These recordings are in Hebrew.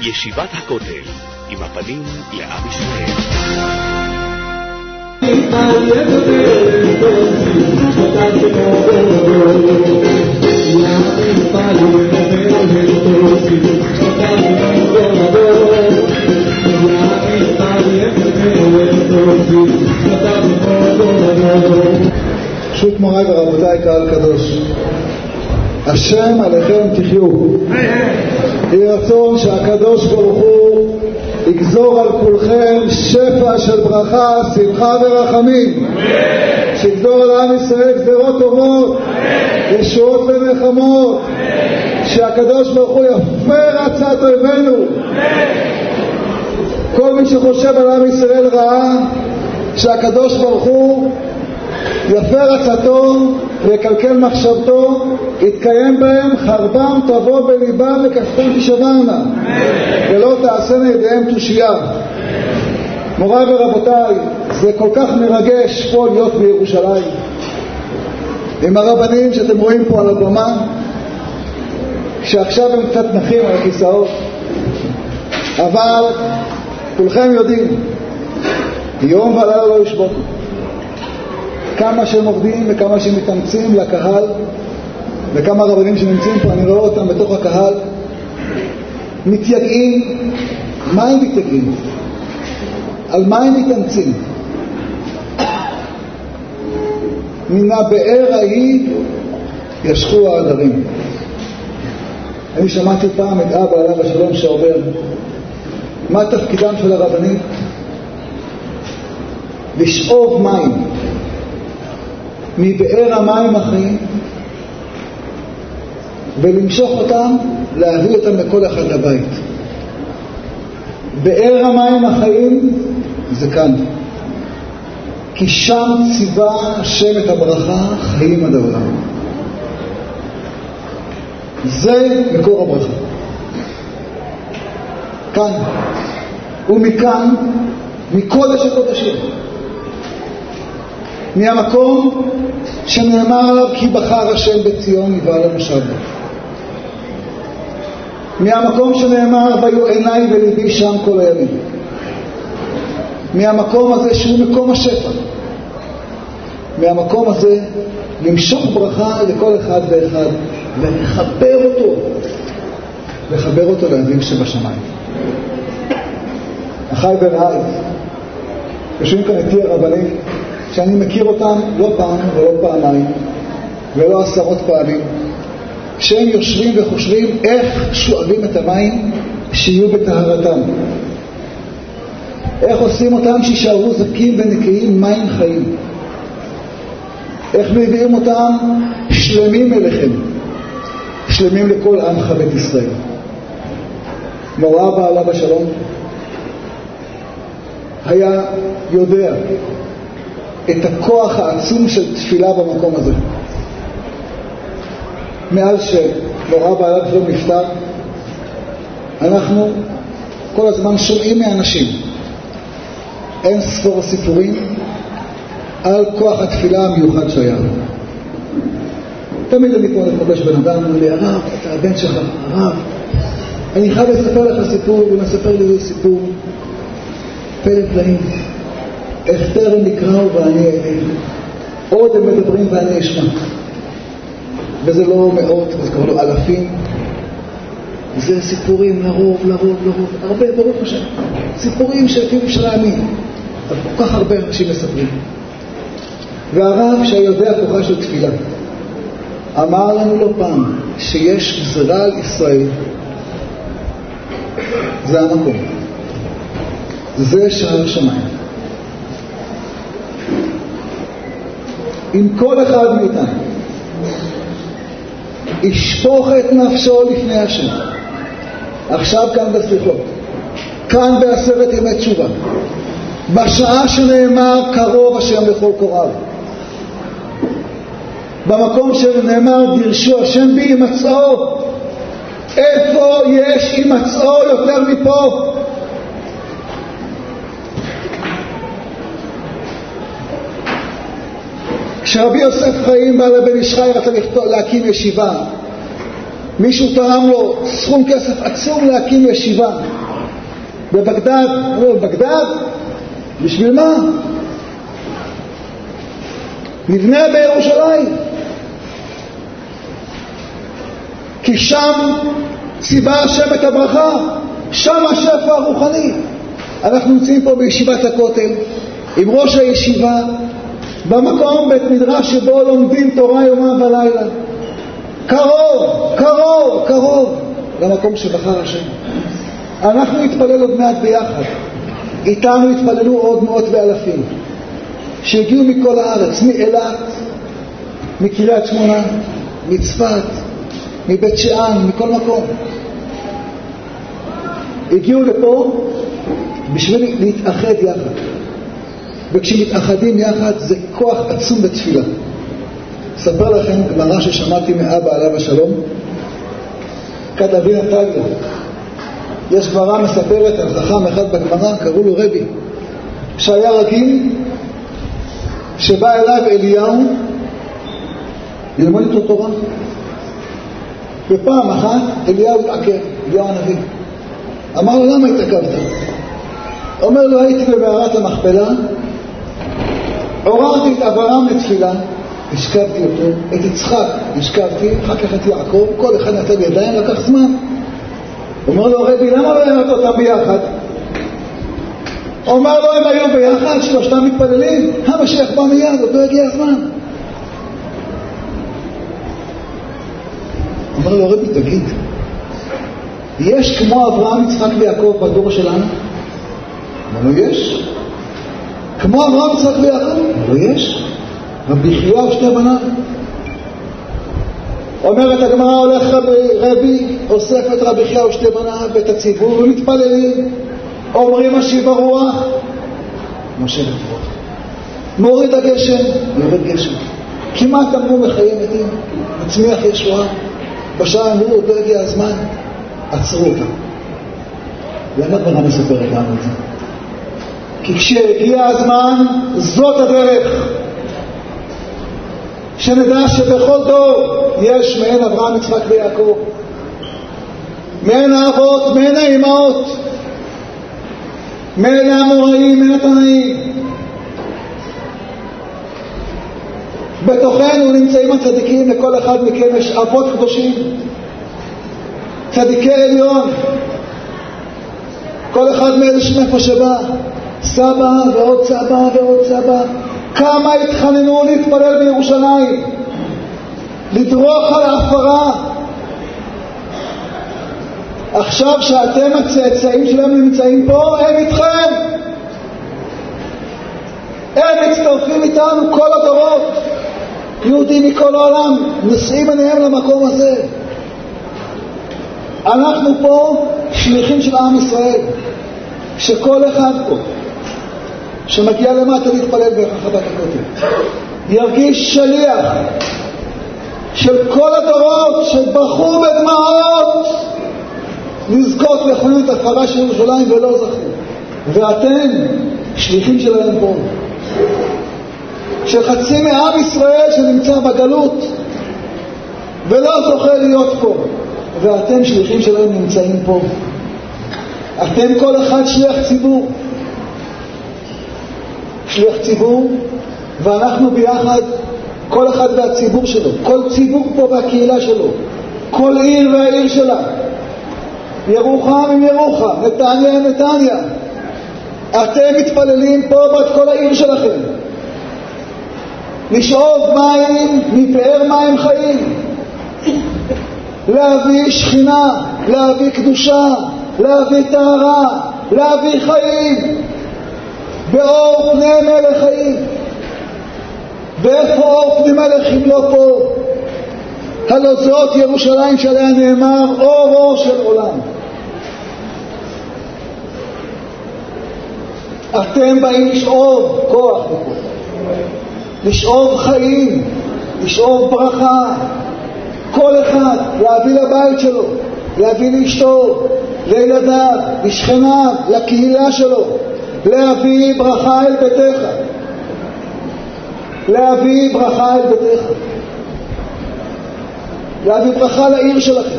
ישיבת הכותל, עם הפנים לעם ישראל. פשוט מוריי ורבותיי, קהל קדוש, השם עליכם תחיו. יהי רצון שהקדוש ברוך הוא יגזור על כולכם שפע של ברכה, שמחה ורחמים, שיגזור על עם ישראל גזרות טובות, ישועות ומלחמות, שהקדוש ברוך הוא יפר עצת אויבינו. כל מי שחושב על עם ישראל רעה, שהקדוש ברוך הוא יפר עצתו ויקלקל מחשבתו, יתקיים בהם, חרבם תבוא בליבם וכספם תשברנה, ולא תעשנה ידיהם תושייה. מוריי ורבותיי, זה כל כך מרגש פה להיות בירושלים עם הרבנים שאתם רואים פה על הבמה, שעכשיו הם קצת נחים על הכיסאות, אבל כולכם יודעים, יום ולילה לא ישבו. כמה שהם עובדים וכמה שהם מתאמצים לקהל, וכמה רבנים שנמצאים פה, אני רואה אותם בתוך הקהל מתייגעים. מה הם מתייגעים? על מה הם מתאמצים? מן הבאר ההיא ישכו העדרים. אני שמעתי פעם את אבא עליו השלום שאומר, מה תפקידם של הרבנים? לשאוב מים מבאר המים החיים ולמשוך אותם, להביא אותם לכל אחד לבית. באר המים החיים זה כאן, כי שם ציווה השם את הברכה, חיים עד העולם. זה מקור הברכה, כאן ומכאן, מקודש הקודשים, מהמקום שנאמר עליו כי בחר השם בציון יבעל המושב, מהמקום שנאמר ויהיו עיניי וליבי שם כל הימים, מהמקום הזה שהוא מקום השפע, מהמקום הזה למשוך ברכה לכל אחד ואחד ולחבר אותו לאביו שבשמיים. אחי ורעי, יושבים כאן איתי הרבנים שאני מכיר אותם לא פעם ולא פעמיים ולא עשרות פעמים, שהם יושבים וחושבים איך שואבים את המים שיהיו בטהרתם, איך עושים אותם שישארו זקים ונקיים מים חיים, איך מביאים אותם שלמים אליכם, שלמים לכל עמך בית ישראל. מורה בעלה בשלום היה יודע את הכוח העצום של תפילה במקום הזה. מאז שמורה בעלה בשלום נפטר, אנחנו כל הזמן שומעים מאנשים אין ספור סיפורים על כוח התפילה המיוחד שהיה. תמיד אני פה לפגש בן אדם, אומר לי, הרב, אתה הבן שלך, הרב, אני חייב לספר לך סיפור, הוא מספר לי איזה סיפור פלא פלאים, איך טרם נקראו ואני עוד הם מדברים ואני אשמע, וזה לא מאות, זה קורא לו אלפים. זה סיפורים לרוב, הרבה, ברוך השם, סיפורים שאפילו אפשר להאמין, אבל כל כך הרבה אנשים מספרים. והרב שיודע כוחה של תפילה אמר לנו לא פעם שיש גזרה על ישראל, זה המקום, זה שער שמיים. אם כל אחד מאיתנו ישפוך את נפשו לפני השם, עכשיו כאן בסליחות, כאן בעשרת ימי תשובה, בשעה שנאמר קרוב השם לכל קוראיו, במקום שנאמר דרשו השם בי ימצאו, איפה יש ימצאו יותר מפה? כשרבי יוסף חיים בא לבן ישחי רצה להקים ישיבה, מישהו תרם לו סכום כסף עצום להקים ישיבה בבגדד. בבגדד? בשביל מה? נבנה בירושלים, כי שם ציווה השם את הברכה, שם השפע הרוחני. אנחנו נמצאים פה בישיבת הכותל עם ראש הישיבה, במקום בית מדרש שבו לומדים תורה יומם ולילה, קרוב, קרוב, קרוב למקום שבחר השם. אנחנו נתפלל עוד מעט ביחד, איתנו התפללו עוד מאות ואלפים שהגיעו מכל הארץ, מאילת, מקריית שמונה, מצפת, מבית שאן, מכל מקום. הגיעו לפה בשביל להתאחד יחד, וכשמתאחדים יחד זה כוח עצום בתפילה. אספר לכם גמרא ששמעתי מאבא עליו השלום, כת אבי נתניה. יש גמרא מספרת על חכם אחד בגמרא, קראו לו רבי, שהיה רגיל שבא אליו אליהו ללמוד איתו תורה. ופעם אחת אליהו התעכב, אליהו הנביא. אמר לו, למה התעכבת? אומר לו, הייתי במערת המכפלה, עוררתי את אברהם לתפילה, השכבתי אותו, את יצחק השכבתי, אחר כך את יעקב, כל אחד נתן ידיים, לקח זמן. אומר לו, רבי, למה לא הערת אותם ביחד? אומר לו, הם היו ביחד, שלושתם מתפללים, המשיח בא מיד, אותו הגיע הזמן. אומר לו, רבי, תגיד, יש כמו אברהם, יצחק ויעקב בדור שלנו? אמר לו, יש. כמו אברהם, יצחק ויעקב? אמר לו, יש. רבי חייא ושתי בניו. אומרת הגמרא, הולך רבי, אוסף את רבי חייא ושתי בניו ואת הציבור ומתפללים, אומרים משיב הרוח, משיב הרוח. מוריד הגשם, יורד גשם. כמעט אמרו מחיי מתים, מצמיח ישועה. בשעה אמרו, עוד לא הגיע הזמן, עצרו אותם. למה הגמרא מספרת לנו את זה? כי כשהגיע הזמן, זאת הדרך. שנדע שבכל דור יש מעין אברהם, יצחק ויעקב, מעין האבות, מעין האימהות, מעין האמוראים, מעין התנאים. בתוכנו נמצאים הצדיקים, לכל אחד מכם יש אבות קדושים, צדיקי עליון, כל אחד מאיזה מאיפה שבא, סבא ועוד סבא ועוד סבא. כמה התחננו להתפלל בירושלים, לדרוך על ההפרה. עכשיו שאתם הצאצאים שלהם נמצאים פה, הם איתכם, הם מצטרפים איתנו, כל הדורות, יהודים מכל העולם נושאים עיניהם למקום הזה. אנחנו פה שליחים של עם ישראל, שכל אחד פה שמגיע למטה להתפלל ברחבת הכותל ירגיש שליח של כל הדורות שבחרו בדמעות לזכות לכונן את הפרה של ירושלים ולא זכו. ואתם שליחים שלהם פה, של חצי מעם ישראל שנמצא בגלות ולא זוכה להיות פה, ואתם שליחים שלהם נמצאים פה. אתם כל אחד שליח ציבור, שליח ציבור, ואנחנו ביחד, כל אחד והציבור שלו, כל ציבור פה והקהילה שלו, כל עיר והעיר שלה, ירוחם עם ירוחם, נתניה עם נתניה. אתם מתפללים פה בת כל העיר שלכם לשאוב מים מפאר מים חיים, להביא שכינה, להביא קדושה, להביא טהרה, להביא חיים באור פני מלך חיים. ואיפה אור פני מלך אם לא פה? הלא זאת ירושלים שעליה נאמר אורו של עולם. אתם באים לשאוב כוח ופה, לשאוב חיים, לשאוב ברכה, כל אחד להביא לבית שלו, להביא לאשתו, לילדיו, לשכניו, לקהילה שלו, להביא ברכה אל ביתך, להביא ברכה אל ביתך. להביא ברכה לעיר שלכם.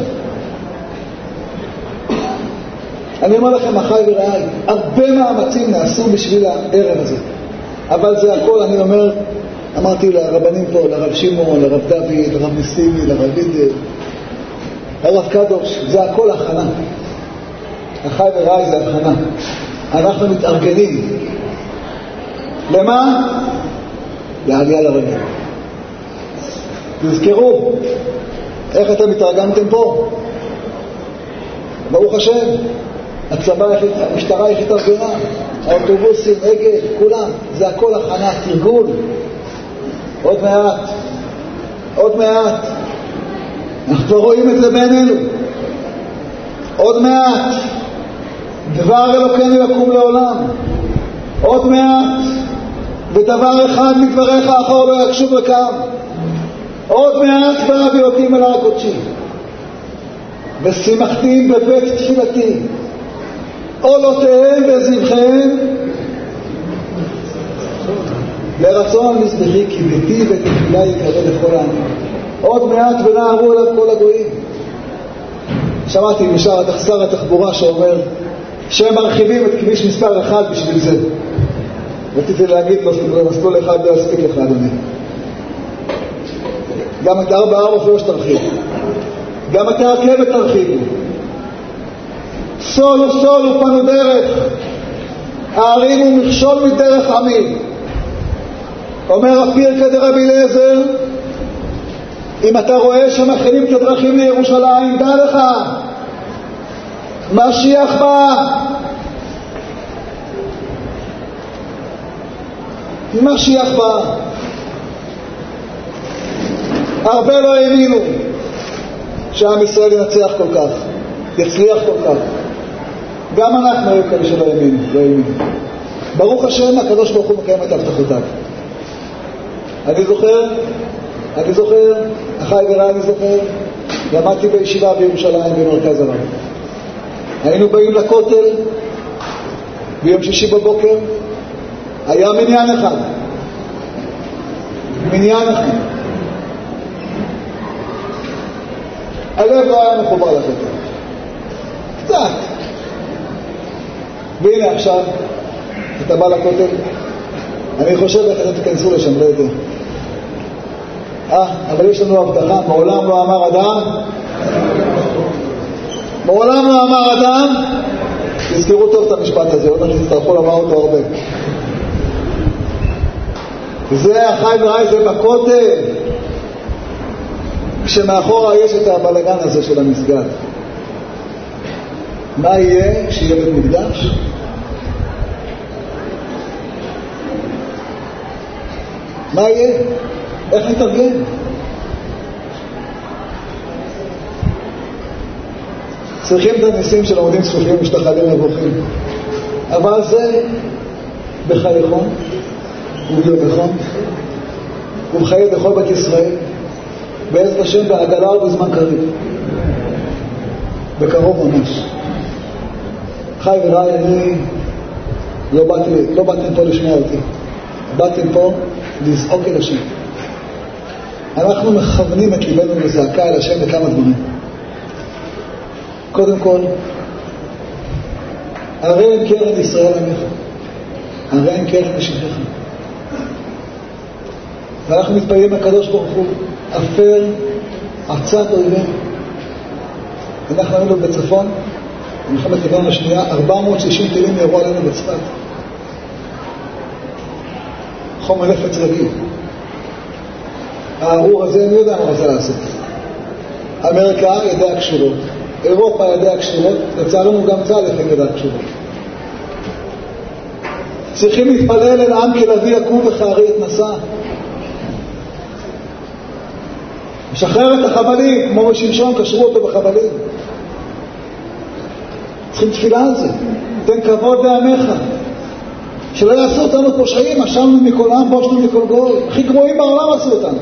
אני אומר לכם, אחי ורעי, הרבה מאמצים נעשו בשביל הערב הזה, אבל זה הכל, אני אמרתי לרבנים פה, לרב שמעון, לרב דוד, לרב ניסימי, לרב לידר, לרב קדוש, זה הכל הכנה. אחי ורעי, זה הכנה. אנחנו מתארגנים. למה? לעלייה לרגל. תזכרו, איך אתם מתארגנתם פה? ברוך השם, הצבא, המשטרה איך התארגנה, האוטובוסים, אגד, כולם, זה הכל הכנה, תרגול. עוד מעט. אנחנו כבר רואים את זה בעינינו. עוד מעט. דבר אלוקינו יקום לעולם. עוד מעט. ודבר אחד מדבריך אחר לא יקשוב וקם. עוד מעט ברב אלוקים אל הר הקודשי. ושימחתים בבית תפילתי. עולותיהם וזבחיהם לרצון מזבחי, כי ביתי ותפילה יקרא לכל העמים. עוד מעט ונערו אליו כל הגויים. שמעתי משם שר התחבורה שאומר שהם מרחיבים את כביש מספר 1 בשביל זה. רציתי להגיד מסלול אחד לא יספיק לך, אדוני. גם את 443 תרחיב, גם את הרכבת תרחיבו. סולו פנו דרך, הערים הוא מכשול מדרך עמים. אומר הפירקא דרבי אליעזר, אם אתה רואה שמכינים את הדרכים לירושלים, דע לך, משיח בא. משיח בא. הרבה לא האמינו שעם ישראל ינצח כל כך, יצליח כל כך. גם אנחנו היו כאלה שלא האמינו, ברוך השם, הקדוש ברוך הוא מקיים את הבטחותיו. אני זוכר, אחי ורעי, אני זוכר, למדתי בישיבה בירושלים במרכז הרב. היינו באים לכותל ביום שישי בבוקר, היה מניין אחד. הלב לא היה מחובר לכותל. קצת. והנה עכשיו, אתה בא לכותל, אני חושב איך אתם תכנסו לשם, לא יודע. אבל יש לנו הבטחה, מעולם לא אמר אדם, תזכרו טוב את המשפט הזה, עוד מעט תצטרכו לומר אותו הרבה. זה אחי ורעי, זה בכותל, כשמאחורה יש את הבלגן הזה של המסגד. מה יהיה כשיהיה בית מקדש? מה יהיה? איך נתארגן? צריכים את הניסים של עמודים צפופים משתחלים מבוכים, אבל זה בחייכון וביומכון ובחיי בכל בת ישראל, בעזרת השם, בעגלה ובזמן קריב, בקרוב ממש. חי ורעי, אני לא באתם פה לשמוע אותי, באתם פה לזעוק אל השם. אנחנו מכוונים את ליבנו לזעקה אל השם בכמה דברים. קודם כל, הרי אין קרן ישראל עמך, הרי אין קרן בשבילך. ואנחנו מתפללים לקדוש ברוך הוא, אפר עצת אויבינו. אנחנו היינו בצפון, במלחמת לבנון השנייה, 460 טילים ירו עלינו בצפת. חומר נפץ רגיל. הארור הזה, אני יודע מה רוצה לעשות. אמריקה ידיה קשורות, אירופה ידיה קשורות, לצערנו גם צה"ל ידיה קשורות. צריכים להתפלל אל העם כלביא יקום וכארי יתנשא. משחרר את החבלים, כמו בשמשון קשרו אותו בחבלים. צריכים תפילה על זה. תן כבוד לעמך, שלא יעשו אותנו פושעים, אשמנו מכל עם, בושנו מכל גוי. הכי גרועים בעולם עשו אותנו.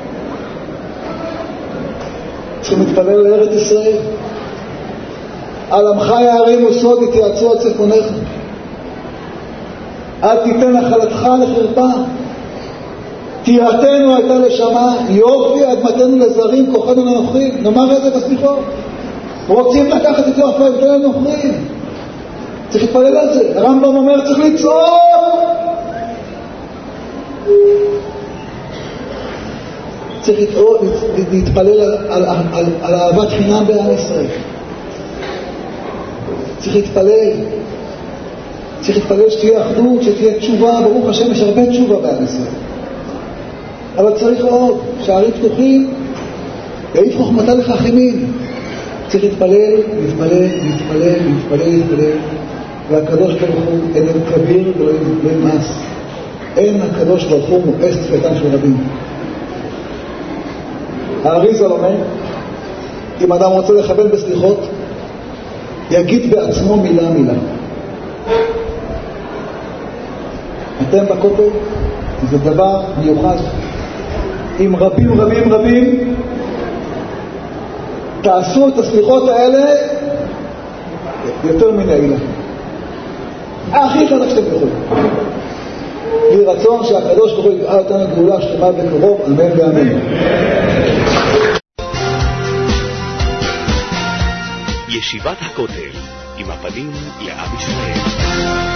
צריכים להתפלל לארץ ישראל. על עמך יערימו סוד, יתייעצו על צפונך. אל תיתן נחלתך לחרפה. טירתנו הייתה לשמה, יופי אדמתנו לזרים, כוחנו לנוכרים. נאמר את זה בסליחות. רוצים לקחת את יופי אדמתנו לנוכרים. צריך להתפלל על זה. הרמב"ם אומר צריך לצעוק. צריך להתפלל על אהבת חינם בעם ישראל. צריך להתפלל שתהיה אחדות, שתהיה תשובה. ברוך השם יש הרבה תשובה בעם ישראל, אבל צריך עוד שערים פתוחים, יעיף חוכמתה לחכמים. צריך להתפלל, והקדוש ברוך הוא איננו כביר ולא מס. אין הקדוש ברוך הוא מואס תפילתם של רבים. האריז"ל אומר, אם אדם רוצה לכוון בסליחות, יגיד בעצמו מילה מילה. אתם בכותל, זה דבר מיוחד. אם רבים תעשו את הסליחות האלה יותר מנעילה. הכי חזק שאתם יכולים. יהי רצון שהקדוש ברוך הוא יגאל אותנו גאולה שלמה בקרוב, אמן ואמן. ישיבת הכותל, עם הפנים לעם ישראל.